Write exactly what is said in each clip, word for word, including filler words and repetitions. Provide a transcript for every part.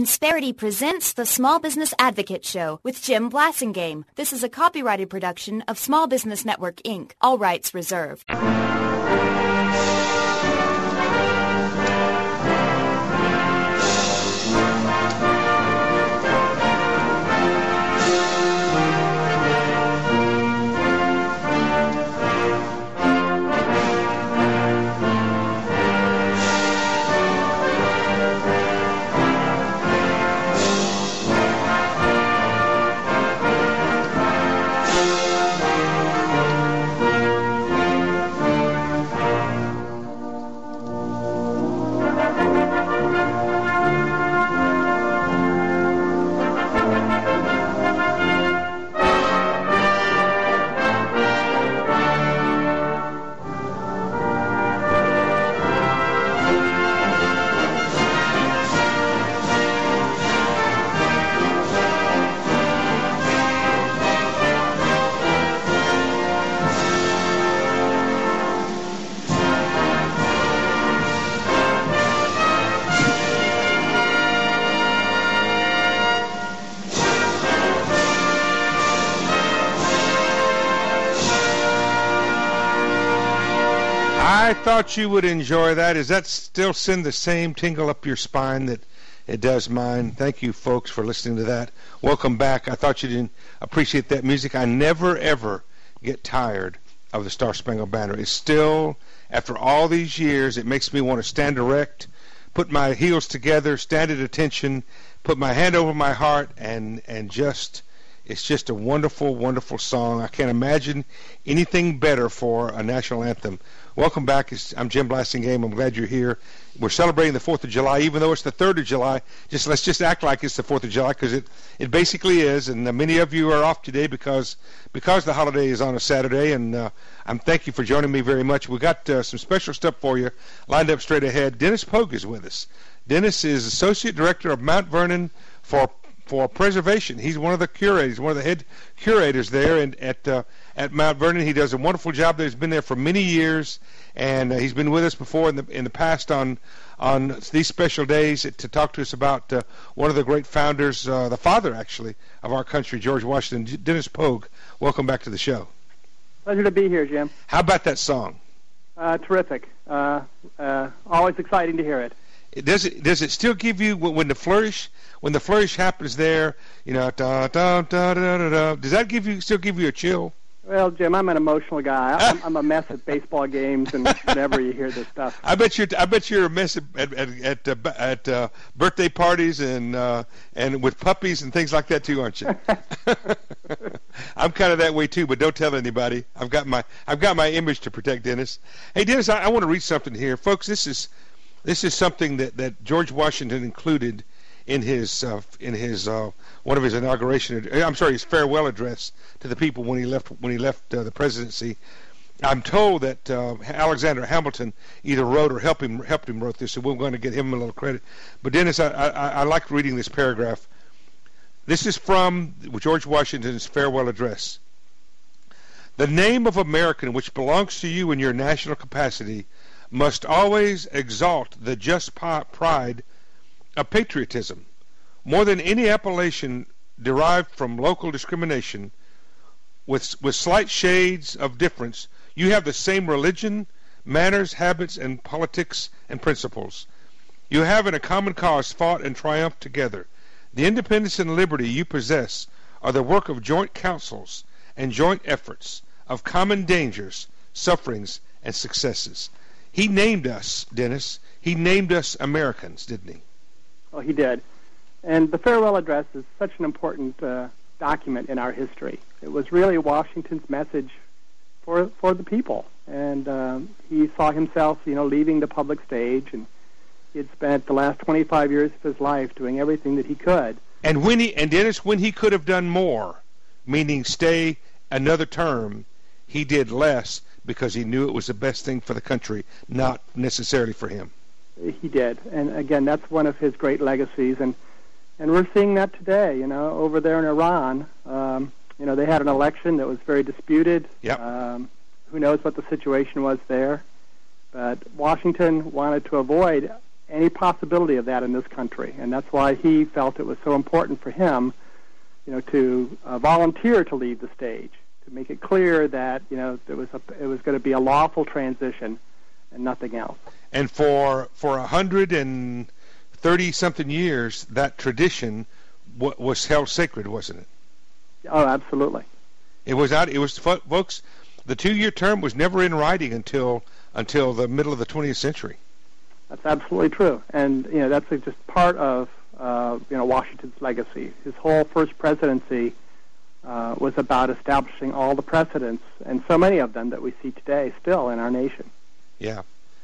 Insperity presents the Small Business Advocate Show with Jim Blasingame. This is a copyrighted production of Small Business Network, Incorporated. All rights reserved. I thought you would enjoy that. Does that still send the same tingle up your spine that it does mine? Thank you, folks, for listening to that. Welcome back. I thought you didn't appreciate that music. I never, ever get tired of the Star Spangled Banner. It's still, after all these years, it makes me want to stand erect, put my heels together, stand at attention, put my hand over my heart, and, and just... It's just a wonderful, wonderful song. I can't imagine anything better for a national anthem. Welcome back. I'm Jim Blasingame. I'm glad you're here. We're celebrating the fourth of July, even though it's the third of July. Just let's just act like it's the fourth of July, because it, it basically is. And uh, many of you are off today because because the holiday is on a Saturday. And uh, I'm thank you for joining me very much. We got uh, some special stuff for you lined up straight ahead. Dennis Pogue is with us. Dennis is Associate Director of Mount Vernon for for preservation. He's one of the curators, one of the head curators there in, at uh, at Mount Vernon. He does a wonderful job there. He's been there for many years, and uh, he's been with us before in the in the past on on these special days to talk to us about uh, one of the great founders, uh, the father actually of our country, George Washington. Dennis Pogue, welcome back to the show. Pleasure to be here, Jim. How about that song? Uh, terrific. Uh, uh, always exciting to hear it. Does it does it still give you when the flourish when the flourish happens there? You know, da, da, da, da, da, da, does that give you still give you a chill? Well, Jim, I'm an emotional guy. I'm, I'm a mess at baseball games and whenever you hear this stuff. I bet you're I bet you're a mess at at at, uh, at uh, birthday parties and uh, and with puppies and things like that too, aren't you? I'm kind of that way too, but don't tell anybody. I've got my I've got my image to protect, Dennis. Hey, Dennis, I, I want to read something here, folks. This is. This is something that, that George Washington included in his uh, in his uh, one of his inauguration. I'm sorry, his farewell address to the people when he left when he left uh, the presidency. I'm told that uh, Alexander Hamilton either wrote or helped him helped him wrote this, so we're going to get him a little credit. But Dennis, I I, I like reading this paragraph. This is from George Washington's farewell address. The name of American, which belongs to you in your national capacity, must always exalt the just pride of patriotism. More than any appellation derived from local discrimination, with, with slight shades of difference, you have the same religion, manners, habits, and politics and principles. You have in a common cause fought and triumphed together. The independence and liberty you possess are the work of joint councils and joint efforts, of common dangers, sufferings, and successes. He named us, Dennis. He named us Americans, didn't he? Oh, he did. And the farewell address is such an important uh, document in our history. It was really Washington's message for for the people. And um, he saw himself, you know, leaving the public stage, and he had spent the last twenty-five years of his life doing everything that he could. And when he and Dennis, when he could have done more, meaning stay another term, he did less, because he knew it was the best thing for the country, not necessarily for him. He did. And again, that's one of his great legacies. And and we're seeing that today, you know, over there in Iran. Um, you know, they had an election that was very disputed. Yep. Um, who knows what the situation was there. But Washington wanted to avoid any possibility of that in this country. And that's why he felt it was so important for him, you know, to uh, volunteer to leave the stage, to make it clear that, you know, there was a, it was going to be a lawful transition and nothing else. And for for a hundred and thirty something years, that tradition w- was held sacred, wasn't it? Oh, absolutely. It was out. It was, folks. The two-year term was never in writing until until the middle of the twentieth century. That's absolutely true, and you know that's just part of uh, you know Washington's legacy. His whole first presidency uh, was about establishing all the precedents, and so many of them that we see today still in our nation. Yeah.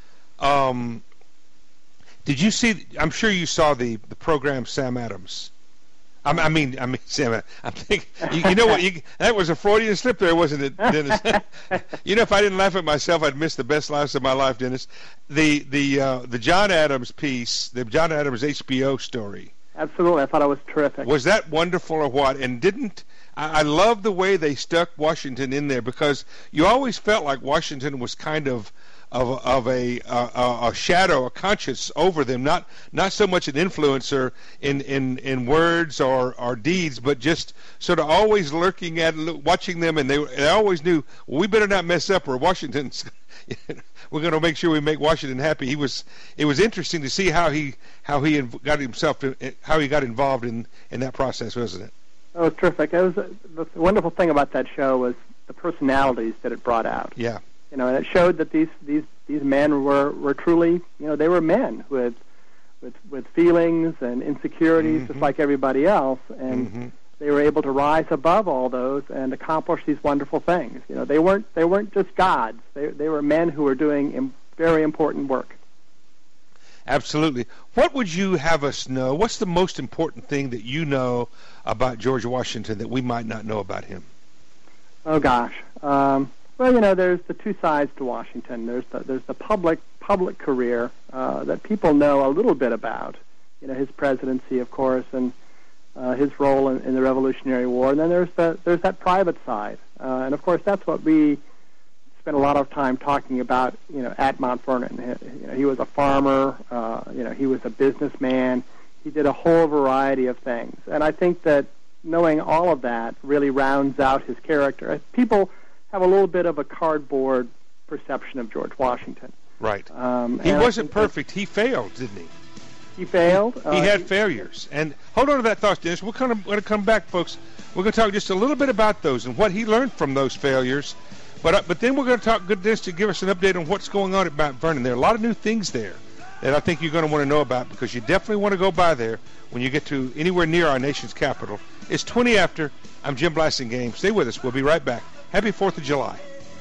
Um, did you see? I'm sure you saw the the program Sam Adams. I mean, I mean, I mean, Sam. I'm thinking. You, you know what? You, that was a Freudian slip there, wasn't it, Dennis? You know, if I didn't laugh at myself, I'd miss the best laughs of my life, Dennis. The the uh, the John Adams piece, the John Adams H B O story. Absolutely, I thought it was terrific. Was that wonderful or what? And didn't I, I love the way they stuck Washington in there, because you always felt like Washington was kind of. Of, of a, a a shadow, a conscience over them, not not so much an influencer in, in, in words or, or deeds, but just sort of always lurking at, watching them, and they they always knew, well, we better not mess up, or Washington's. We're going to make sure we make Washington happy. He was. It was interesting to see how he how he got himself to, how he got involved in, in that process, wasn't it? It was terrific. It was the wonderful thing about that show was the personalities that it brought out. Yeah. You know, and it showed that these, these, these men were, were truly, you know, they were men with with, with feelings and insecurities, mm-hmm. just like everybody else, and mm-hmm. they were able to rise above all those and accomplish these wonderful things. You know, they weren't they weren't just gods; they they were men who were doing im- very important work. Absolutely. What would you have us know? What's the most important thing that you know about George Washington that we might not know about him? Oh gosh. Um, Well, you know, there's the two sides to Washington. There's the, there's the public public career uh, that people know a little bit about. You know, his presidency, of course, and uh, his role in, in the Revolutionary War. And then there's the there's that private side, uh, and of course that's what we spent a lot of time talking about. You know, at Mount Vernon, he, you know, he was a farmer. Uh, you know, he was a businessman. He did a whole variety of things, and I think that knowing all of that really rounds out his character. People have a little bit of a cardboard perception of George Washington. Right. Um, he wasn't perfect. He failed, didn't he? He failed. He, he uh, had he, failures. And hold on to that thought, Dennis. We're going to come back, folks. We're going to talk just a little bit about those and what he learned from those failures. But uh, but then we're going to talk, good Dennis, to give us an update on what's going on at Mount Vernon. There are a lot of new things there that I think you're going to want to know about, because you definitely want to go by there when you get to anywhere near our nation's capital. It's twenty after. I'm Jim Blasingame. Stay with us. We'll be right back. Happy fourth of July.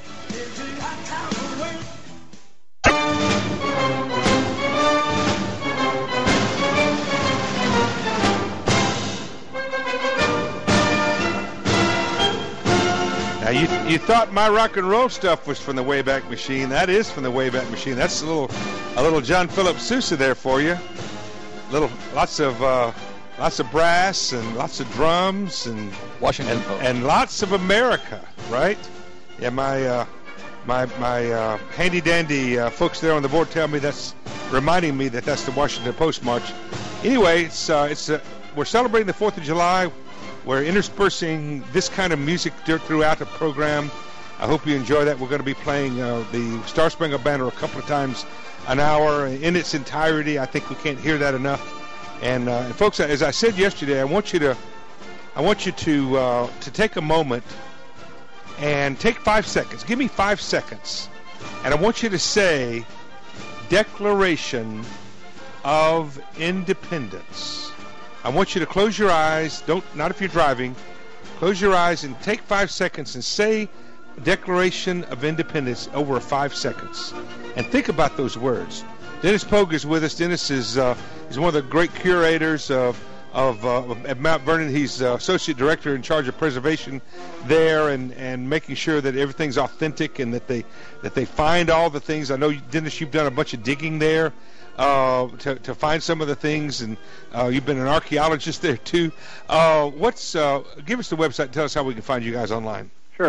Now, you you thought my rock and roll stuff was from the Wayback Machine. That is from the Wayback Machine. That's a little a little John Philip Sousa there for you. Little lots of uh, lots of brass and lots of drums and Washington and, Post. and lots of America, right? Yeah, my uh, my my uh, handy dandy uh, folks there on the board tell me that's reminding me that that's the Washington Post march. Anyway, it's uh, it's uh, we're celebrating the fourth of July. We're interspersing this kind of music throughout the program. I hope you enjoy that. We're going to be playing uh, the Star Spangled Banner a couple of times an hour in its entirety. I think we can't hear that enough. And, uh, and folks, as I said yesterday, I want you to I want you to uh, to take a moment and take five seconds. Give me five seconds, and I want you to say Declaration of Independence. I want you to close your eyes. Don't, not if you're driving. Close your eyes and take five seconds and say Declaration of Independence over five seconds. And think about those words. Dennis Pogue is with us. Dennis is uh, is one of the great curators of of uh, at Mount Vernon. He's uh, associate director in charge of preservation there, and, and making sure that everything's authentic and that they that they find all the things. I know, Dennis, you've done a bunch of digging there. Uh, to, to find some of the things, and uh, you've been an archaeologist there too. Uh, what's uh, give us the website and tell us how we can find you guys online. Sure.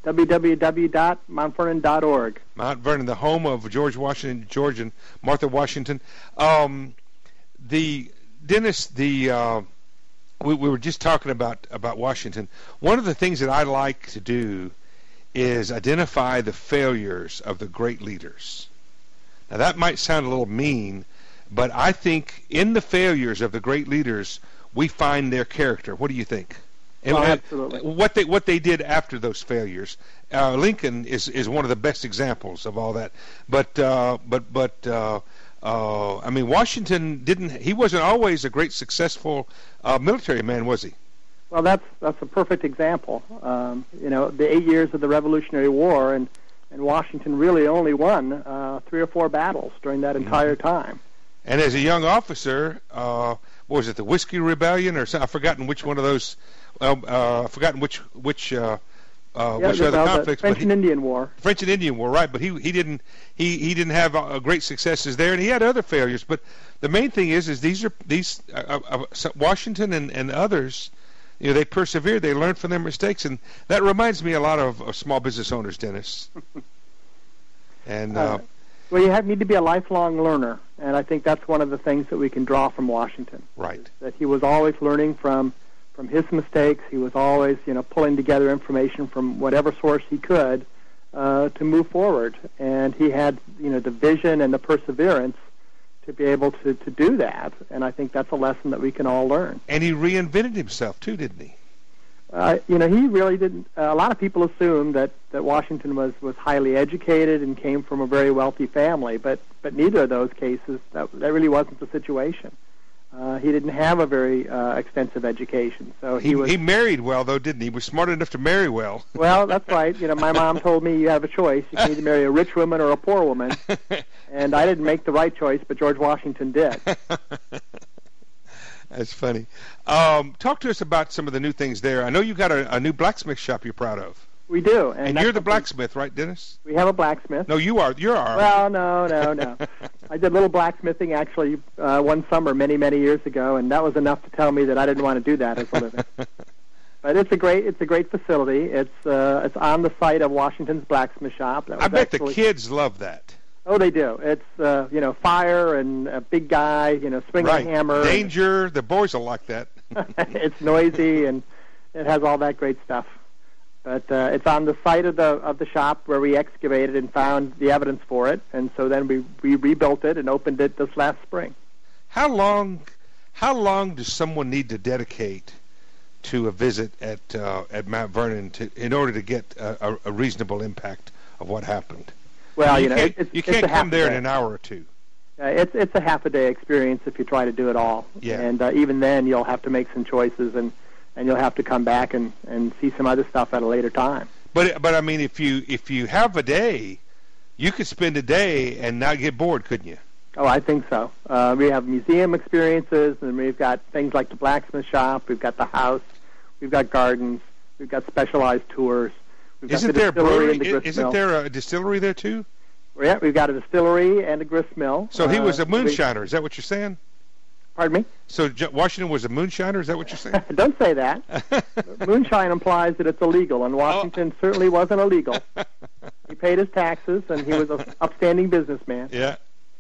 w w w dot mount vernon dot org. Mount Vernon, the home of George Washington, George and Martha Washington. Um, the Dennis, the uh, we, we were just talking about about Washington. One of the things that I like to do is identify the failures of the great leaders. Now that might sound a little mean, but I think in the failures of the great leaders we find their character. What do you think? Oh, And absolutely. what they what they did after those failures. Uh, Lincoln is, is one of the best examples of all that. But uh, but but uh, uh, I mean, Washington didn't. He wasn't always a great successful uh, military man, was he? Well, that's that's a perfect example. Um, you know, the eight years of the Revolutionary War, and and Washington really only won uh, three or four battles during that entire time. And as a young officer, uh, what was it, the Whiskey Rebellion, or something? I've forgotten which one of those. Well, uh, I've forgotten which which uh, uh, Yeah, which other well, the conflicts. French but he, and Indian War. French and Indian War, right? But he he didn't he, he didn't have uh, great successes there, and he had other failures. But the main thing is is these are these uh, uh, Washington and, and others, you know, they persevered. They learned from their mistakes, and that reminds me a lot of, of small business owners, Dennis. And uh, Uh, well, you have need to be a lifelong learner, and I think that's one of the things that we can draw from Washington. right. That he was always learning from from his mistakes. He was always, you know, pulling together information from whatever source he could uh, to move forward. And he had, you know, the vision and the perseverance to be able to, to do that. And I think that's a lesson that we can all learn. And he reinvented himself too, didn't he? Uh, you know, he really didn't. Uh, a lot of people assume that, that Washington was, was highly educated and came from a very wealthy family, but but neither of those cases, that, that really wasn't the situation. Uh, he didn't have a very uh, extensive education, so he, He, was. he married well, though, didn't he? He was smart enough to marry well. Well, that's right. You know, my mom told me you have a choice. You can either marry a rich woman or a poor woman, and I didn't make the right choice, but George Washington did. That's funny. Um, talk to us about some of the new things there. I know you got a, a new blacksmith shop you're proud of. We do, and, And that's you're the something- blacksmith, right, Dennis? We have a blacksmith. No, you are. You're our. Well, no, no, no. I did a little blacksmithing actually uh, one summer many, many years ago, and that was enough to tell me that I didn't want to do that as a living. But it's a great, it's a great facility. It's uh, it's on the site of Washington's blacksmith shop. That was I bet actually, the kids love that. Oh, they do. It's uh, you know, fire and a big guy, you know, swinging Right. a hammer. Danger. The boys will like that. It's noisy and it has all that great stuff. But uh, it's on the site of the of the shop where we excavated and found the evidence for it, and so then we, we rebuilt it and opened it this last spring. How long? How long does someone need to dedicate to a visit at uh, at Mount Vernon to, in order to get a, a, a reasonable impact of what happened? Well, you, you know, can't, it's, you it's can't a half come there a in day. an hour or two. Uh, it's it's a half a day experience if you try to do it all. Yeah. And uh, even then, you'll have to make some choices, and, and you'll have to come back and, and see some other stuff at a later time. But but I mean, if you if you have a day, you could spend a day and not get bored, couldn't you? Oh, I think so. Uh, we have museum experiences, and we've got things like the blacksmith shop. We've got the house. We've got gardens. We've got specialized tours. We've Isn't got the there a distillery brewery? and the grist Isn't mill. there a distillery there too? Yeah, we've got a distillery and a grist mill. So he Uh, was a we- moonshiner. Is that what you're saying? Pardon me? So J- Washington was a moonshiner. Is that what you're saying? Don't say that. Moonshine implies that it's illegal, and Washington certainly wasn't illegal. He paid his taxes, and he was an upstanding businessman. Yeah.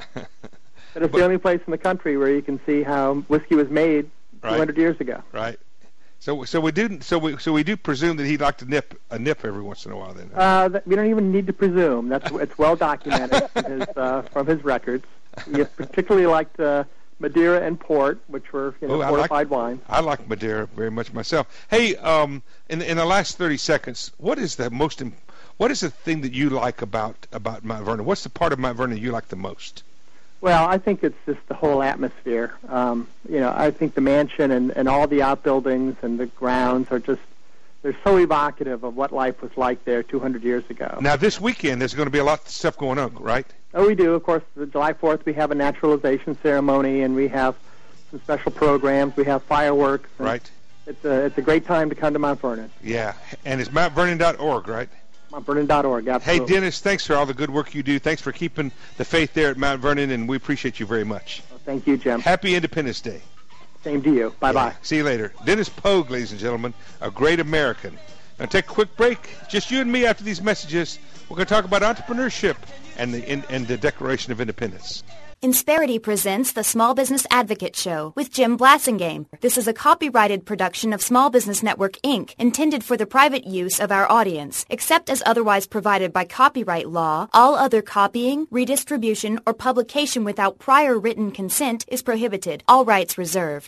But it's the only place in the country where you can see how whiskey was made Right. two hundred years ago. Right. So so we do so we so we do presume that he'd like to nip a nip every once in a while. Then. Uh, that, we don't even need to presume. That's it's well documented from his, uh, from his records. He particularly liked uh, Madeira and port, which were you know Oh, I like- fortified wines. I like Madeira very much myself. Hey, um, in in the last thirty seconds, what is the most im- what is the thing that you like about about Mount Vernon? What's the part of Mount Vernon you like the most? Well, I think it's just the whole atmosphere. Um, you know, I think the mansion and, and all the outbuildings and the grounds are just, they're so evocative of what life was like there two hundred years ago. Now this weekend there's going to be a lot of stuff going on, right? Oh, we do. Of course, the July fourth we have a naturalization ceremony, and we have some special programs. We have fireworks. and Right. It's a, it's a great time to come to Mount Vernon. Yeah, and it's mount vernon dot org, right? mount vernon dot org, Hey, absolutely. Dennis, thanks for all the good work you do. Thanks for keeping the faith there at Mount Vernon, and we appreciate you very much. Thank you, Jim. Happy Independence Day. Same to you. Bye-bye. Yeah. See you later. Dennis Pogue, ladies and gentlemen, a great American, Now take a quick break. Just you and me after these messages. We're going to talk about entrepreneurship and the, in, and the Declaration of Independence. Insperity presents the Small Business Advocate Show with Jim Blasingame. This is a copyrighted production of Small Business Network, Incorporated, intended for the private use of our audience. Except as otherwise provided by copyright law, all other copying, redistribution, or publication without prior written consent is prohibited. All rights reserved.